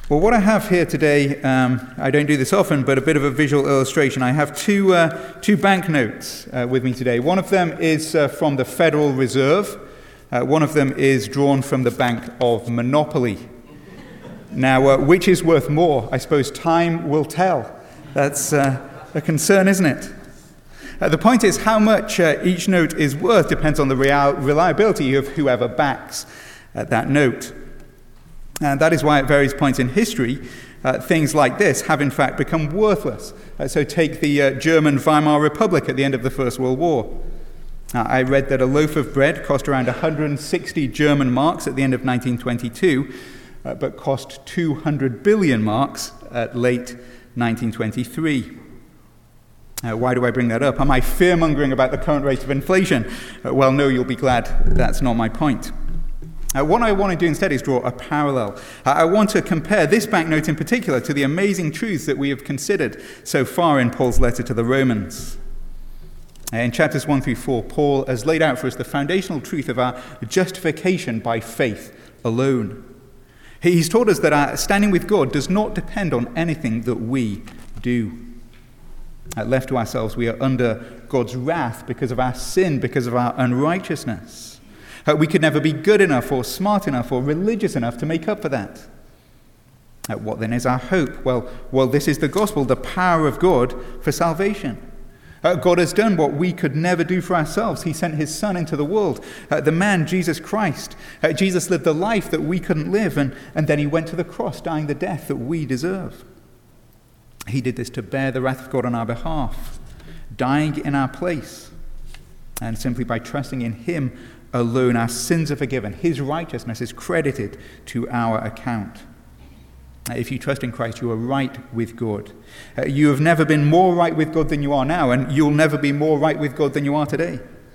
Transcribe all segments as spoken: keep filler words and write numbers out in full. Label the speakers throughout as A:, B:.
A: Well, what I have here today, um, I don't do this often, but a bit of a visual illustration. I have two uh, two banknotes uh, with me today. One of them is uh, from the Federal Reserve. Uh, one of them is drawn from the Bank of Monopoly. Now, uh, which is worth more? I suppose time will tell. That's uh, a concern, isn't it? Uh, the point is, how much uh, each note is worth depends on the real- reliability of whoever backs uh, that note. And that is why at various points in history, uh, things like this have in fact become worthless. Uh, so take the uh, German Weimar Republic at the end of the First World War. Uh, I read that a loaf of bread cost around one hundred sixty German marks at the end of nineteen twenty-two, uh, but cost two hundred billion marks at late nineteen twenty-three. Uh, why do I bring that up? Am I fear-mongering about the current rate of inflation? Uh, well, no, you'll be glad that's not my point. Uh, what I want to do instead is draw a parallel. Uh, I want to compare this banknote in particular to the amazing truths that we have considered so far in Paul's letter to the Romans. Uh, in chapters one through four, Paul has laid out for us the foundational truth of our justification by faith alone. He's taught us that our standing with God does not depend on anything that we do. Uh, left to ourselves, we are under God's wrath because of our sin, because of our unrighteousness. Uh, we could never be good enough or smart enough or religious enough to make up for that. Uh, what then is our hope? Well, well, this is the gospel, the power of God for salvation. Uh, God has done what we could never do for ourselves. He sent his Son into the world, uh, the man, Jesus Christ. Uh, Jesus lived the life that we couldn't live, and, and then he went to the cross, dying the death that we deserve. He did this to bear the wrath of God on our behalf, dying in our place. And simply by trusting in him alone, our sins are forgiven. His righteousness is credited to our account. If you trust in Christ, you are right with God. Uh, you have never been more right with God than you are now, and you'll never be more right with God than you are today.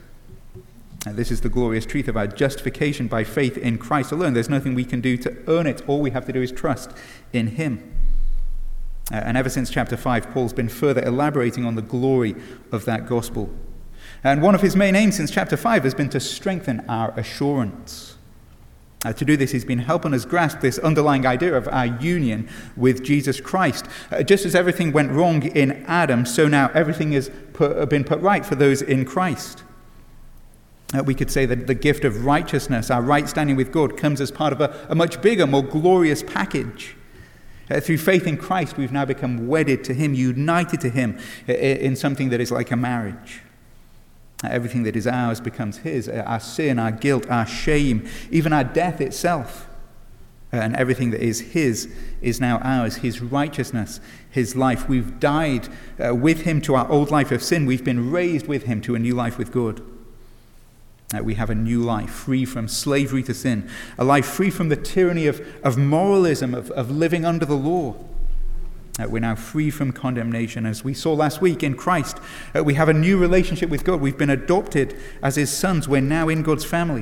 A: And this is the glorious truth of our justification by faith in Christ alone. There's nothing we can do to earn it. All we have to do is trust in him. Uh, and ever since chapter five, Paul's been further elaborating on the glory of that gospel. And one of his main aims since chapter five has been to strengthen our assurance. Uh, to do this, he's been helping us grasp this underlying idea of our union with Jesus Christ. Uh, just as everything went wrong in Adam, so now everything has put, been put right for those in Christ. Uh, we could say that the gift of righteousness, our right standing with God, comes as part of a, a much bigger, more glorious package. Uh, through faith in Christ, we've now become wedded to him, united to him in something that is like a marriage. Everything that is ours becomes his. Our sin, our guilt, our shame, even our death itself. And everything that is his is now ours. His righteousness, his life. We've died uh, with him to our old life of sin. We've been raised with him to a new life with God. Uh, we have a new life, free from slavery to sin. A life free from the tyranny of, of moralism, of, of living under the law. Uh, we're now free from condemnation. As we saw last week in Christ, uh, we have a new relationship with God. We've been adopted as his sons. We're now in God's family.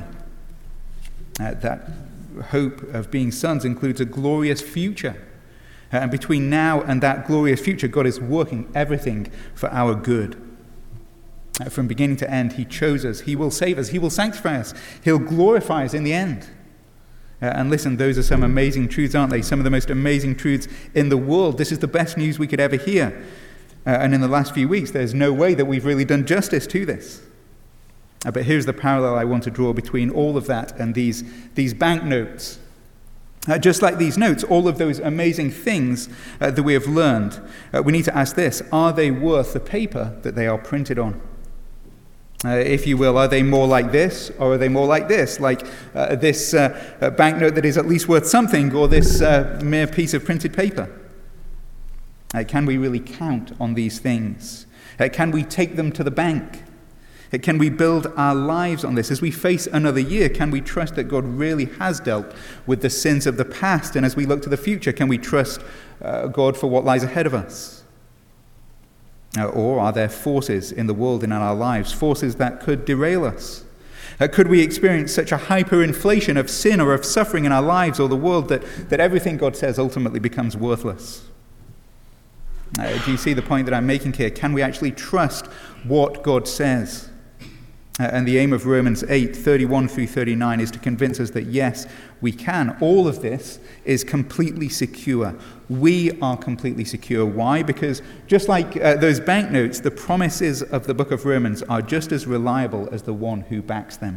A: Uh, that hope of being sons includes a glorious future. Uh, and between now and that glorious future, God is working everything for our good. Uh, from beginning to end, he chose us. He will save us. He will sanctify us. He'll glorify us in the end. Uh, and listen, those are some amazing truths, aren't they? Some of the most amazing truths in the world. This is the best news we could ever hear. Uh, and in the last few weeks, there's no way that we've really done justice to this. Uh, but here's the parallel I want to draw between all of that and these, these banknotes. Uh, just like these notes, all of those amazing things uh, that we have learned, uh, we need to ask this: are they worth the paper that they are printed on? Uh, if you will, are they more like this, or are they more like this? Like uh, this uh, uh, banknote that is at least worth something, or this uh, mere piece of printed paper? Uh, can we really count on these things? Uh, can we take them to the bank? Uh, can we build our lives on this? As we face another year, can we trust that God really has dealt with the sins of the past? And as we look to the future, can we trust uh, God for what lies ahead of us? Uh, or are there forces in the world and in our lives, forces that could derail us? Uh, could we experience such a hyperinflation of sin or of suffering in our lives or the world that, that everything God says ultimately becomes worthless? Uh, do you see the point that I'm making here? Can we actually trust what God says? Uh, and the aim of Romans eight, thirty-one through thirty-nine is to convince us that yes, we can. All of this is completely secure. We are completely secure. Why? Because just like uh, those banknotes, the promises of the book of Romans are just as reliable as the one who backs them.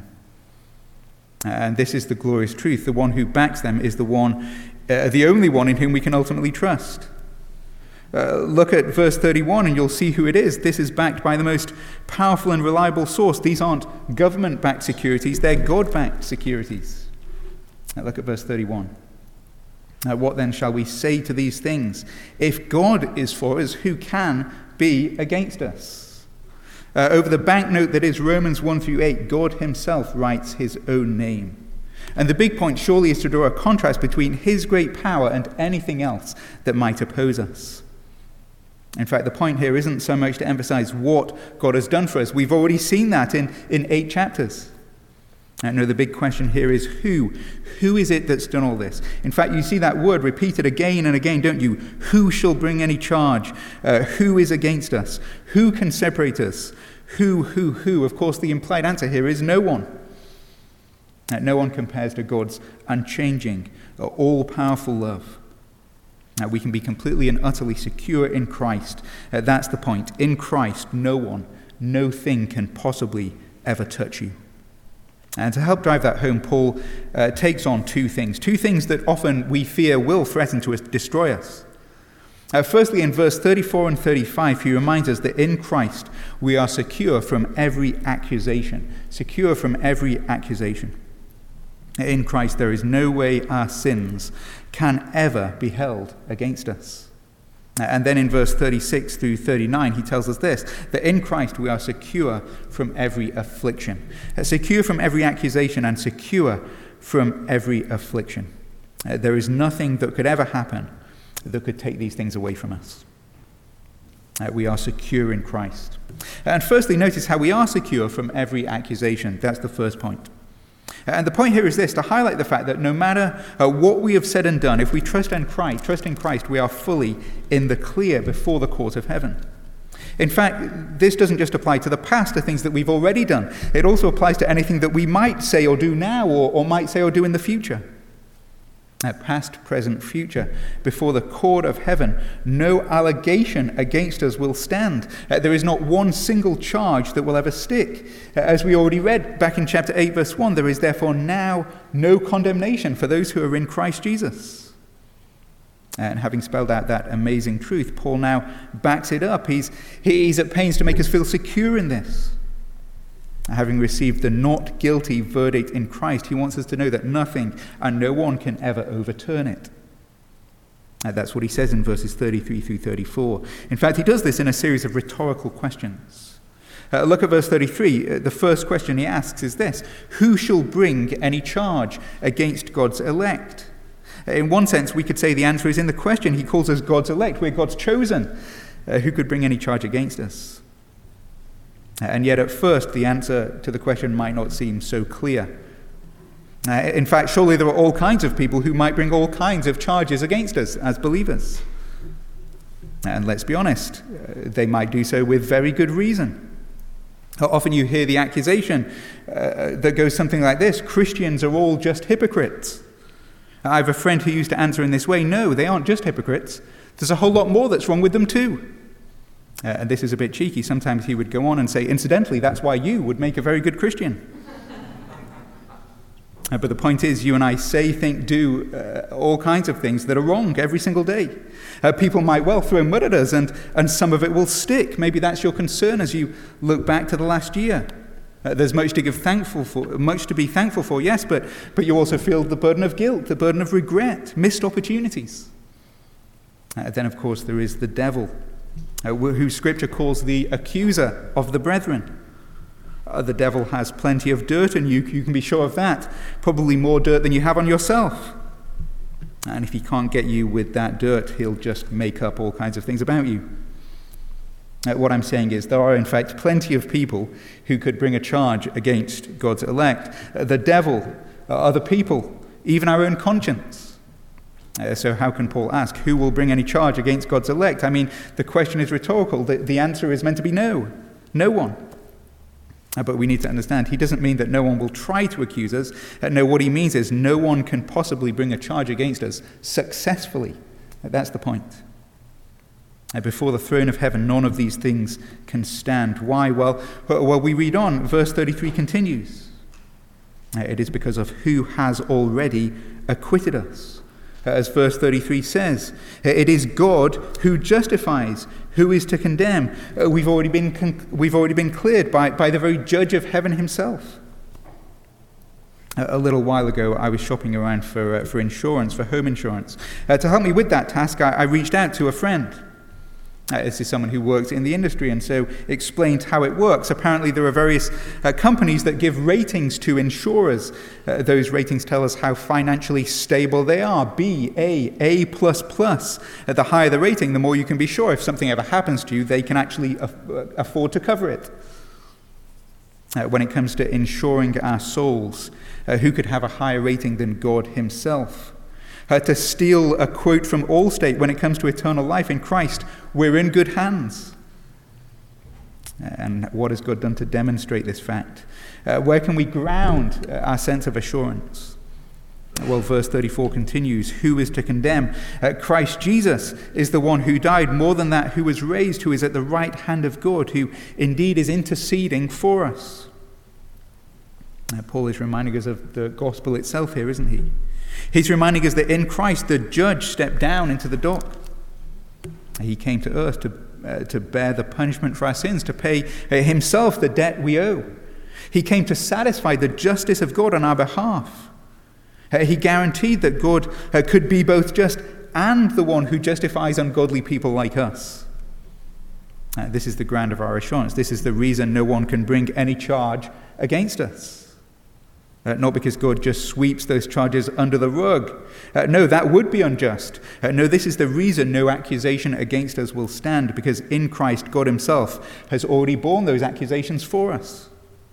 A: And this is the glorious truth. The one who backs them is the one, uh, the only one in whom we can ultimately trust. Uh, look at verse thirty-one and you'll see who it is. This is backed by the most powerful and reliable source. These aren't government-backed securities, they're God-backed securities. Now look at verse thirty-one. Uh, what then shall we say to these things? If God is for us, who can be against us? Uh, over the banknote that is Romans one through eight, God himself writes his own name. And the big point surely is to draw a contrast between his great power and anything else that might oppose us. In fact, the point here isn't so much to emphasize what God has done for us. We've already seen that in, in eight chapters. And no, the big question here is who? Who is it that's done all this? In fact, you see that word repeated again and again, don't you? Who shall bring any charge? Uh, who is against us? Who can separate us? Who, who, who? Of course, the implied answer here is no one. Uh, no one compares to God's unchanging, uh, all-powerful love. Uh, we can be completely and utterly secure in Christ. Uh, that's the point. In Christ, no one, no thing can possibly ever touch you. And to help drive that home, Paul uh, takes on two things. Two things that often we fear will threaten to destroy us. Uh, firstly, in verse thirty-four and thirty-five, he reminds us that in Christ we are secure from every accusation. Secure from every accusation. In Christ, there is no way our sins can ever be held against us. And then in verse thirty-six through thirty-nine, he tells us this, that in Christ we are secure from every affliction. Secure from every accusation and secure from every affliction. There is nothing that could ever happen that could take these things away from us. We are secure in Christ. And firstly, notice how we are secure from every accusation. That's the first point. And the point here is this, to highlight the fact that no matter uh, what we have said and done, if we trust in Christ, trust in Christ, we are fully in the clear before the court of heaven. In fact, this doesn't just apply to the past, to things that we've already done. It also applies to anything that we might say or do now, or, or might say or do in the future. Uh, past, present, future, before the court of heaven, no allegation against us will stand. Uh, there is not one single charge that will ever stick. Uh, as we already read back in chapter eight, verse one, there is therefore now no condemnation for those who are in Christ Jesus. And having spelled out that amazing truth, Paul now backs it up. He's, he's at pains to make us feel secure in this. Having received the not guilty verdict in Christ, he wants us to know that nothing and no one can ever overturn it. And that's what he says in verses thirty-three through thirty-four. In fact, he does this in a series of rhetorical questions. Uh, look at verse thirty-three. Uh, the first question he asks is this: who shall bring any charge against God's elect? In one sense, we could say the answer is in the question. He calls us God's elect. We're God's chosen. Uh, who could bring any charge against us? And yet at first the answer to the question might not seem so clear. Uh, in fact, surely there are all kinds of people who might bring all kinds of charges against us as believers. And let's be honest, uh, they might do so with very good reason. Often you hear the accusation uh, that goes something like this: Christians are all just hypocrites. I have a friend who used to answer in this way: no, they aren't just hypocrites. There's a whole lot more that's wrong with them too. Uh, and this is a bit cheeky. Sometimes he would go on and say, incidentally, that's why you would make a very good Christian. uh, but the point is, you and I say, think, do uh, all kinds of things that are wrong every single day. Uh, people might well throw mud at us, and, and some of it will stick. Maybe that's your concern as you look back to the last year. Uh, there's much to give thankful for, much to be thankful for, yes, but, but you also feel the burden of guilt, the burden of regret, missed opportunities. Uh, then, of course, there is the devil, Uh, who Scripture calls the accuser of the brethren. Uh, the devil has plenty of dirt on you, you can be sure of that. Probably more dirt than you have on yourself. And if he can't get you with that dirt, he'll just make up all kinds of things about you. Uh, what I'm saying is there are, in fact, plenty of people who could bring a charge against God's elect. Uh, the devil, uh, other people, even our own conscience. Uh, so how can Paul ask, who will bring any charge against God's elect? I mean, the question is rhetorical. The, the answer is meant to be no. No one. Uh, but we need to understand, he doesn't mean that no one will try to accuse us. Uh, no, what he means is no one can possibly bring a charge against us successfully. Uh, that's the point. Uh, before the throne of heaven, none of these things can stand. Why? Well, well, we read on. Verse thirty-three continues. Uh, it is because of who has already acquitted us. Uh, as verse thirty-three says, it is God who justifies. Who is to condemn? Uh, we've already been con- we've already been cleared by, by the very judge of heaven himself. Uh, a little while ago, I was shopping around for uh, for insurance, for home insurance. Uh, to help me with that task, I, I reached out to a friend. Uh, this is someone who works in the industry and so explained how it works. Apparently there are various uh, companies that give ratings to insurers. Uh, those ratings tell us how financially stable they are. B, A, A++. Uh, the higher the rating, the more you can be sure if something ever happens to you, they can actually af- afford to cover it. Uh, when it comes to insuring our souls, uh, who could have a higher rating than God himself? Uh, to steal a quote from Allstate, when it comes to eternal life in Christ, we're in good hands. And what has God done to demonstrate this fact? Uh, where can we ground our sense of assurance? Well, verse thirty-four continues, who is to condemn? Uh, Christ Jesus is the one who died, more than that, who was raised, who is at the right hand of God, who indeed is interceding for us. Uh, Paul is reminding us of the gospel itself here, isn't he? He's reminding us that in Christ, the judge stepped down into the dock. He came to earth to, uh, to bear the punishment for our sins, to pay uh, himself the debt we owe. He came to satisfy the justice of God on our behalf. Uh, he guaranteed that God uh, could be both just and the one who justifies ungodly people like us. Uh, this is the ground of our assurance. This is the reason no one can bring any charge against us. Uh, not because God just sweeps those charges under the rug. Uh, no, that would be unjust. Uh, no, this is the reason no accusation against us will stand, because in Christ, God himself has already borne those accusations for us.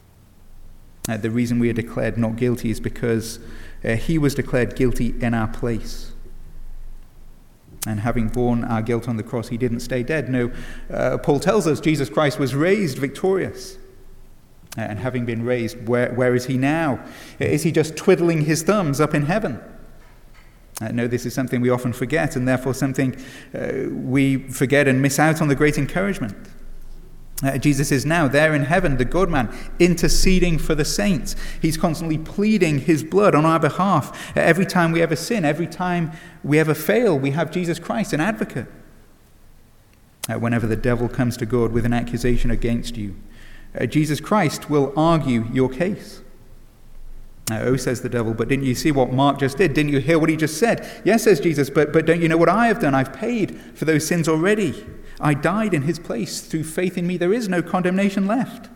A: Uh, the reason we are declared not guilty is because uh, he was declared guilty in our place. And having borne our guilt on the cross, he didn't stay dead. No, uh, Paul tells us Jesus Christ was raised victorious. And having been raised, where, where is he now? Is he just twiddling his thumbs up in heaven? Uh, no, this is something we often forget, and therefore something uh, we forget and miss out on the great encouragement. Uh, Jesus is now there in heaven, the God-man, interceding for the saints. He's constantly pleading his blood on our behalf. Uh, every time we ever sin, every time we ever fail, we have Jesus Christ, an advocate. Uh, whenever the devil comes to God with an accusation against you, Uh, Jesus Christ will argue your case. Uh, oh, says the devil, but didn't you see what Mark just did? Didn't you hear what he just said? Yes, says Jesus, but, but don't you know what I have done? I've paid for those sins already. I died in his place. Through faith in me, there is no condemnation left.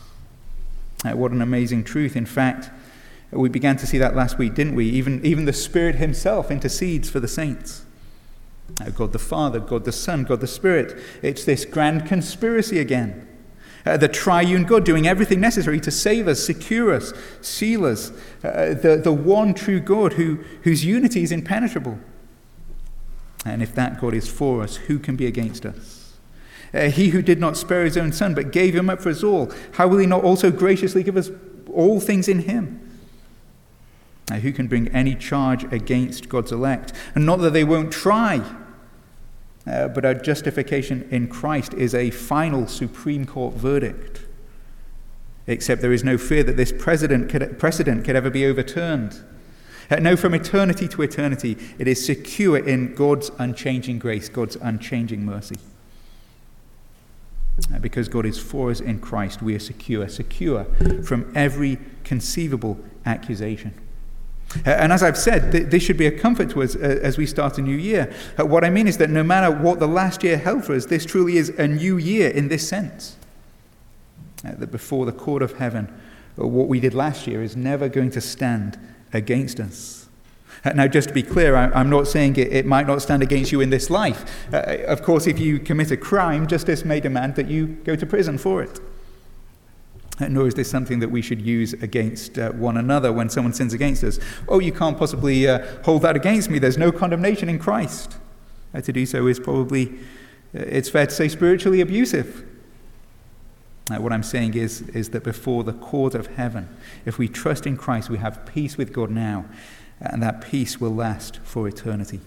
A: Uh, what an amazing truth. In fact, we began to see that last week, didn't we? Even, even the Spirit himself intercedes for the saints. Uh, God the Father, God the Son, God the Spirit. It's this grand conspiracy again. Uh, the triune God doing everything necessary to save us, secure us, seal us. Uh, the, the one true God who, whose unity is impenetrable. And if that God is for us, who can be against us? Uh, he who did not spare his own son, but gave him up for us all, how will he not also graciously give us all things in him? Uh, who can bring any charge against God's elect? And not that they won't try. Uh, but our justification in Christ is a final Supreme Court verdict. Except there is no fear that this precedent could, precedent could ever be overturned. Uh, no, from eternity to eternity, it is secure in God's unchanging grace, God's unchanging mercy. Uh, because God is for us in Christ, we are secure, secure from every conceivable accusation. Uh, and as I've said, th- this should be a comfort to us uh, as we start a new year. Uh, what I mean is that no matter what the last year held for us, this truly is a new year in this sense. Uh, that before the court of heaven, uh, what we did last year is never going to stand against us. Uh, now, just to be clear, I, I'm not saying it, it might not stand against you in this life. Uh, of course, if you commit a crime, justice may demand that you go to prison for it. Nor is this something that we should use against uh, one another when someone sins against us. Oh, you can't possibly uh, hold that against me. There's no condemnation in Christ. Uh, to do so is probably, uh, it's fair to say, spiritually abusive. Uh, what I'm saying is, is that before the court of heaven, if we trust in Christ, we have peace with God now, and that peace will last for eternity.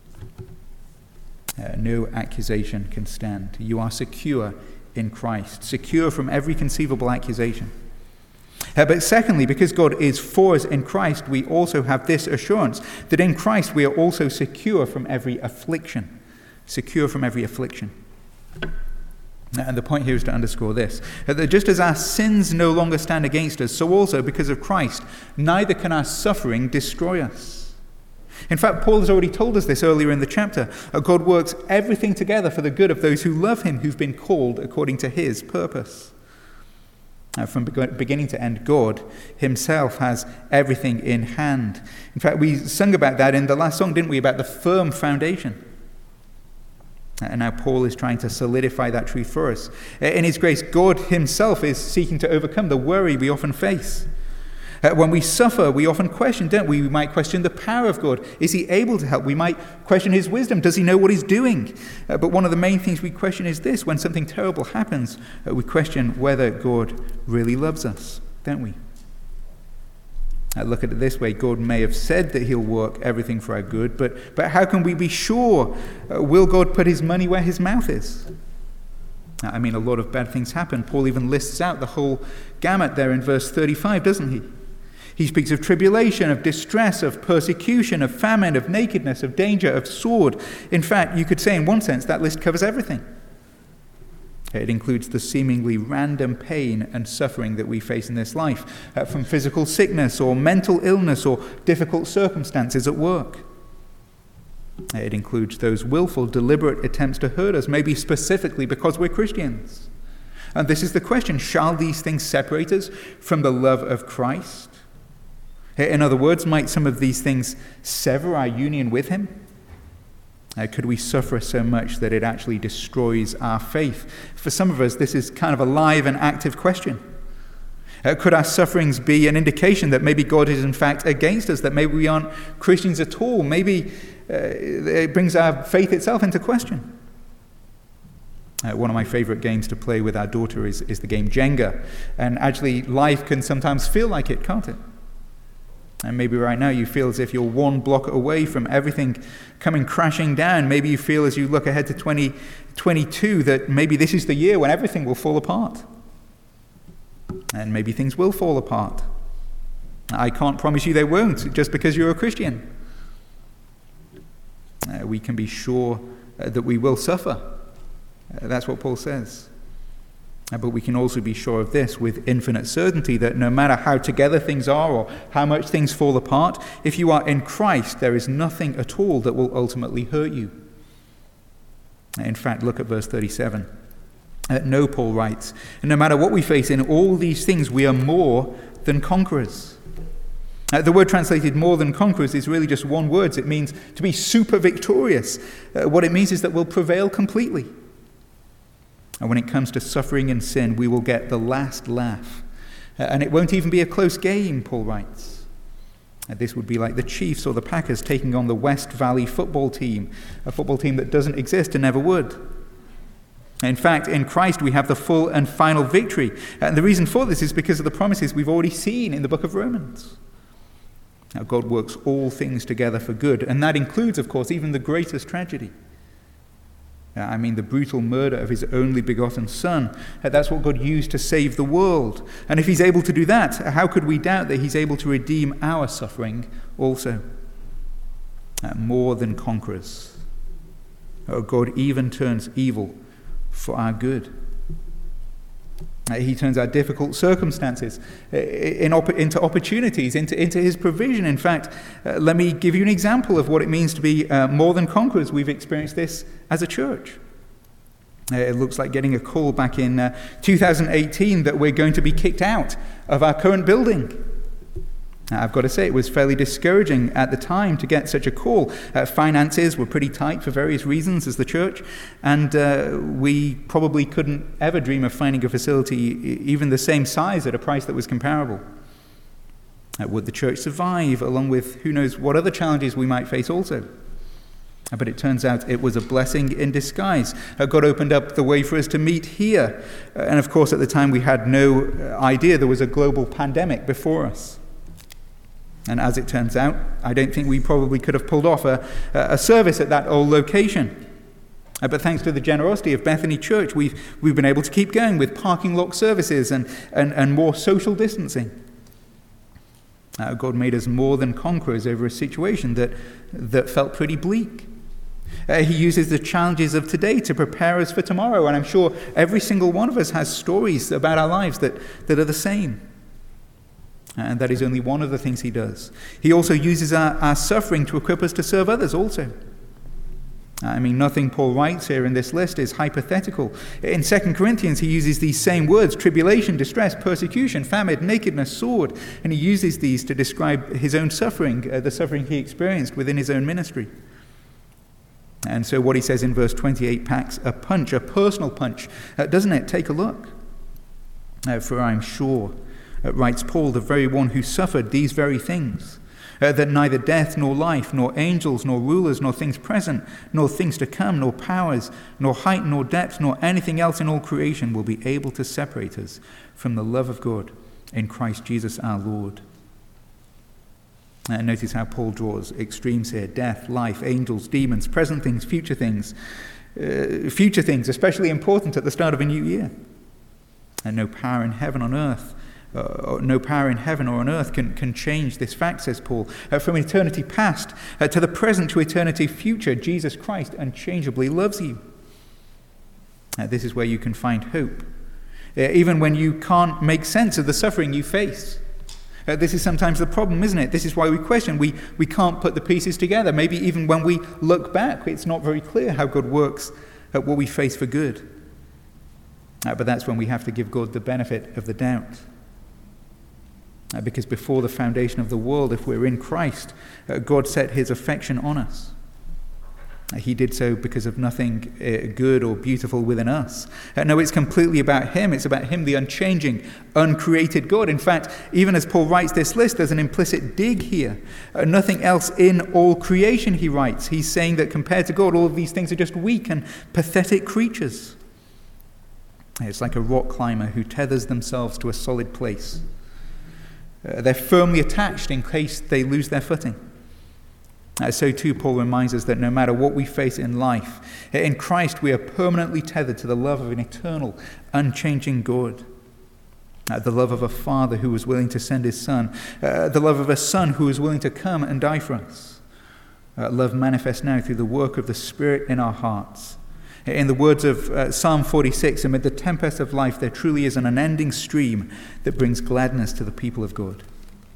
A: Uh, no accusation can stand. You are secure in Christ, secure from every conceivable accusation. Uh, but secondly, because God is for us in Christ, we also have this assurance that in Christ we are also secure from every affliction. Secure from every affliction. And the point here is to underscore this, that just as our sins no longer stand against us, so also because of Christ, neither can our suffering destroy us. In fact, Paul has already told us this earlier in the chapter. God works everything together for the good of those who love him, who've been called according to his purpose. From beginning to end, God himself has everything in hand. In fact, we sung about that in the last song, didn't we, about the firm foundation. And now Paul is trying to solidify that truth for us. In his grace, God himself is seeking to overcome the worry we often face. Uh, when we suffer, we often question, don't we? We might question the power of God. Is he able to help? We might question his wisdom. Does he know what he's doing? Uh, but one of the main things we question is this. When something terrible happens, uh, we question whether God really loves us, don't we? Uh, look at it this way. God may have said that he'll work everything for our good, but, but how can we be sure? Uh, will God put his money where his mouth is? I mean, a lot of bad things happen. Paul even lists out the whole gamut there in verse thirty-five, doesn't he? He speaks of tribulation, of distress, of persecution, of famine, of nakedness, of danger, of sword. In fact, you could say in one sense that list covers everything. It includes the seemingly random pain and suffering that we face in this life, uh, from physical sickness or mental illness or difficult circumstances at work. It includes those willful, deliberate attempts to hurt us, maybe specifically because we're Christians. And this is the question, shall these things separate us from the love of Christ? In other words, might some of these things sever our union with him? Uh, could we suffer so much that it actually destroys our faith? For some of us, this is kind of a live and active question. Uh, could our sufferings be an indication that maybe God is in fact against us, that maybe we aren't Christians at all? Maybe uh, it brings our faith itself into question. Uh, one of my favorite games to play with our daughter is, is the game Jenga. And actually, life can sometimes feel like it, can't it? And maybe right now you feel as if you're one block away from everything coming crashing down. Maybe you feel as you look ahead to twenty twenty-two that maybe this is the year when everything will fall apart. And maybe things will fall apart. I can't promise you they won't, just because you're a Christian. Uh, we can be sure uh, that we will suffer. Uh, that's what Paul says. But we can also be sure of this with infinite certainty, that no matter how together things are or how much things fall apart, if you are in Christ, there is nothing at all that will ultimately hurt you. In fact, look at verse thirty-seven. Uh, no, Paul writes, no matter what we face in all these things, we are more than conquerors. Uh, the word translated more than conquerors is really just one word. It means to be super victorious. Uh, what it means is that we'll prevail completely. And when it comes to suffering and sin, we will get the last laugh. Uh, and it won't even be a close game, Paul writes. Uh, this would be like the Chiefs or the Packers taking on the West Valley football team, a football team that doesn't exist and never would. In fact, in Christ we have the full and final victory. And the reason for this is because of the promises we've already seen in the book of Romans. Now, God works all things together for good, and that includes, of course, even the greatest tragedy. I mean, the brutal murder of his only begotten son. That's what God used to save the world. And if he's able to do that, how could we doubt that he's able to redeem our suffering also? Uh, more than conquerors. Oh, God even turns evil for our good. Uh, he turns our difficult circumstances in op- into opportunities, into, into his provision. In fact, uh, let me give you an example of what it means to be uh, more than conquerors. We've experienced this as a church. Uh, it looks like getting a call back in uh, two thousand eighteen that we're going to be kicked out of our current building. Now, I've got to say, it was fairly discouraging at the time to get such a call. Uh, finances were pretty tight for various reasons as the church, and uh, we probably couldn't ever dream of finding a facility even the same size at a price that was comparable. Uh, would the church survive, along with who knows what other challenges we might face also? But it turns out it was a blessing in disguise. Uh, God opened up the way for us to meet here. Uh, and of course, at the time, we had no idea there was a global pandemic before us. And as it turns out, I don't think we probably could have pulled off a, a service at that old location. Uh, but thanks to the generosity of Bethany Church, we've, we've been able to keep going with parking lot services and, and, and more social distancing. Uh, God made us more than conquerors over a situation that, that felt pretty bleak. Uh, he uses the challenges of today to prepare us for tomorrow. And I'm sure every single one of us has stories about our lives that, that are the same. And that is only one of the things he does. He also uses our, our suffering to equip us to serve others also. I mean, nothing Paul writes here in this list is hypothetical. In Second Corinthians, he uses these same words: tribulation, distress, persecution, famine, nakedness, sword. And he uses these to describe his own suffering, uh, the suffering he experienced within his own ministry. And so what he says in verse twenty-eight packs a punch, a personal punch, uh, doesn't it? Take a look. Uh, For I'm sure, uh, writes Paul, the very one who suffered these very things, uh, that neither death nor life, nor angels, nor rulers, nor things present, nor things to come, nor powers, nor height, nor depth, nor anything else in all creation will be able to separate us from the love of God in Christ Jesus our Lord. And notice how Paul draws extremes here: death, life, angels, demons, present things, future things. Uh, future things, especially important at the start of a new year. And no power in heaven on earth, uh, no power in heaven or on earth can, can change this fact, says Paul. Uh, from eternity past uh, to the present to eternity future, Jesus Christ unchangeably loves you. Uh, this is where you can find hope, uh, even when you can't make sense of the suffering you face. Uh, this is sometimes the problem, isn't it? This is why we question. We, we can't put the pieces together. Maybe even when we look back, it's not very clear how God works at what we face for good. Uh, but that's when we have to give God the benefit of the doubt. Uh, because before the foundation of the world, if we're in Christ, uh, God set his affection on us. Uh, he did so because of nothing uh, good or beautiful within us. Uh, no, it's completely about him. It's about him, the unchanging, uncreated God. In fact, even as Paul writes this list, there's an implicit dig here. Uh, nothing else in all creation, he writes. He's saying that compared to God, all of these things are just weak and pathetic creatures. It's like a rock climber who tethers themselves to a solid place. Uh, they're firmly attached in case they lose their footing. Uh, so too, Paul reminds us that no matter what we face in life, in Christ we are permanently tethered to the love of an eternal, unchanging God. Uh, the love of a father who was willing to send his son. Uh, the love of a son who was willing to come and die for us. Uh, love manifest now through the work of the Spirit in our hearts. In the words of uh, Psalm forty-six, amid the tempest of life, there truly is an unending stream that brings gladness to the people of God.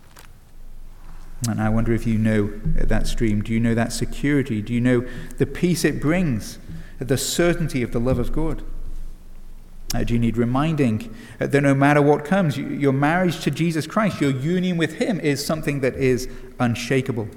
A: And I wonder if you know that stream. Do you know that security? Do you know the peace it brings, the certainty of the love of God? Uh, do you need reminding uh, that no matter what comes, you, your marriage to Jesus Christ, your union with him, is something that is unshakable?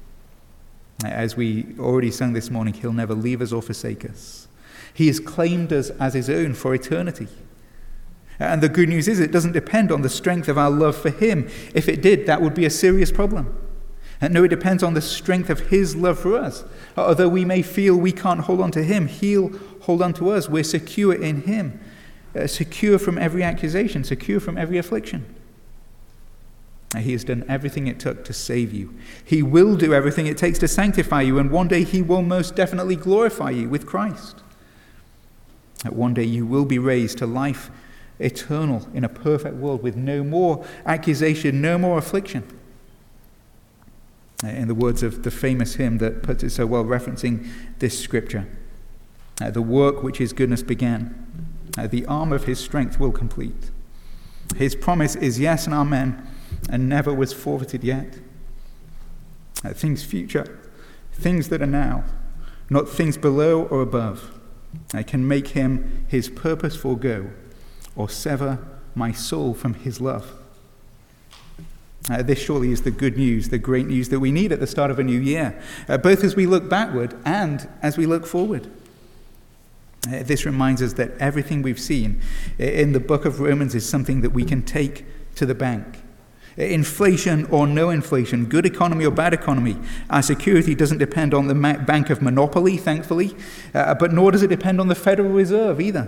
A: As we already sung this morning, he'll never leave us or forsake us. He has claimed us as his own for eternity. And the good news is it doesn't depend on the strength of our love for him. If it did, that would be a serious problem. And no, it depends on the strength of his love for us. Although we may feel we can't hold on to him, he'll hold on to us. We're secure in him, uh, secure from every accusation, secure from every affliction. He has done everything it took to save you. He will do everything it takes to sanctify you, and one day he will most definitely glorify you with Christ. One day you will be raised to life eternal in a perfect world with no more accusation, no more affliction. In the words of the famous hymn that puts it so well, referencing this scripture, uh, the work which his goodness began, uh, the arm of his strength will complete. His promise is yes and amen, and never was forfeited yet. Uh, things future, things that are now, not things below or above, I can make him his purpose forego, or sever my soul from his love. Uh, this surely is the good news, the great news that we need at the start of a new year, uh, both as we look backward and as we look forward. Uh, this reminds us that everything we've seen in the book of Romans is something that we can take to the bank. Inflation or no inflation, good economy or bad economy, our security doesn't depend on the ma- Bank of Monopoly, thankfully, uh, but nor does it depend on the Federal Reserve either.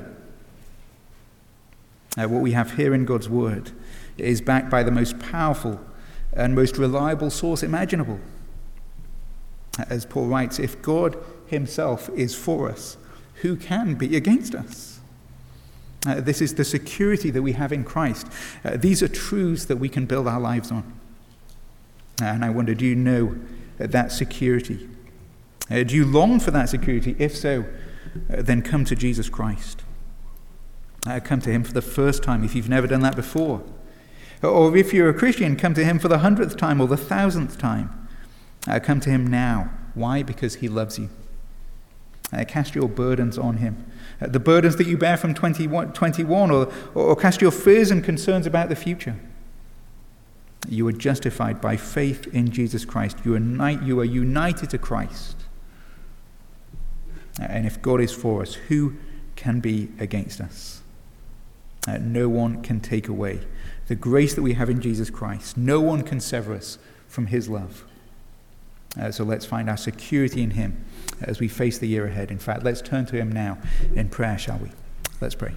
A: Uh, what we have here in God's Word is backed by the most powerful and most reliable source imaginable. As Paul writes, if God himself is for us, who can be against us? Uh, this is the security that we have in Christ. Uh, these are truths that we can build our lives on. Uh, and I wonder, do you know uh, that security? Uh, do you long for that security? If so, uh, then come to Jesus Christ. Uh, come to him for the first time if you've never done that before. Or if you're a Christian, come to him for the hundredth time or the thousandth time. Uh, come to him now. Why? Because he loves you. Uh, cast your burdens on him. Uh, the burdens that you bear from twenty-one, or, or cast your fears and concerns about the future. You are justified by faith in Jesus Christ. You are, you are united to Christ. Uh, and if God is for us, who can be against us? Uh, no one can take away the grace that we have in Jesus Christ. No one can sever us from his love. Uh, so let's find our security in him as we face the year ahead. In fact, let's turn to him now in prayer, shall we? Let's pray.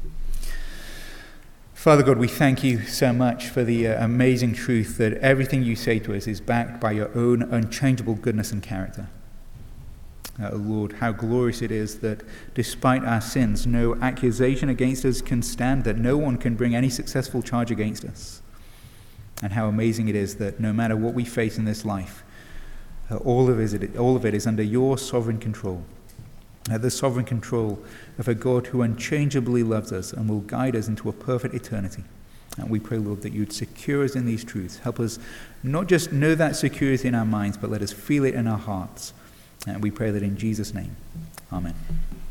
A: Father God, we thank you so much for the uh, amazing truth that everything you say to us is backed by your own unchangeable goodness and character. Uh, Lord, how glorious it is that despite our sins, no accusation against us can stand, that no one can bring any successful charge against us. And how amazing it is that no matter what we face in this life, Uh, all of it, all of it is under your sovereign control, uh, the sovereign control of a God who unchangeably loves us and will guide us into a perfect eternity. And we pray, Lord, that you'd secure us in these truths. Help us not just know that security in our minds, but let us feel it in our hearts. And we pray that in Jesus' name. Amen.